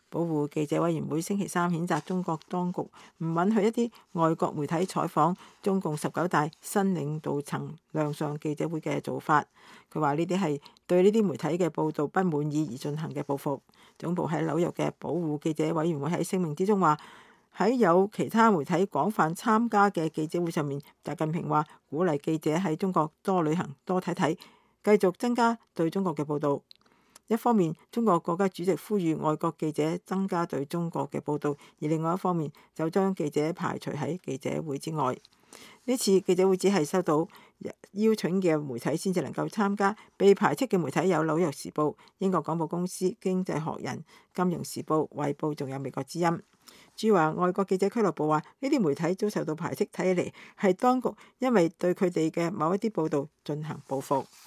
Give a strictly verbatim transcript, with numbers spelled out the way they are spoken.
保護記者委員會星期三譴責中國當局唔允許一啲外國媒體採訪中共十九大新領導層亮相記者會嘅做法。佢話呢啲係對呢啲媒體嘅報導不滿意而進行嘅報復。總部喺紐約嘅保護記者委員會喺聲明之中話，喺有其他媒體廣泛參加嘅記者會上面，習近平話鼓勵記者喺中國多旅行、多睇睇，繼續增加對中國嘅報導。一方面，中國國家主席呼籲外國記者增加對中國嘅報導，而另外一方面就將記者排除喺記者會之外。呢次記者會只係收到邀請嘅媒體先至能夠參加，被排斥嘅媒體有《紐約時報》、英國廣播公司、經濟學人、金融時報、衛報，仲有美國之音。駐華外國記者俱樂部話，呢啲媒體遭受到排斥，睇起嚟係當局因為對佢哋嘅某一啲報導進行報復。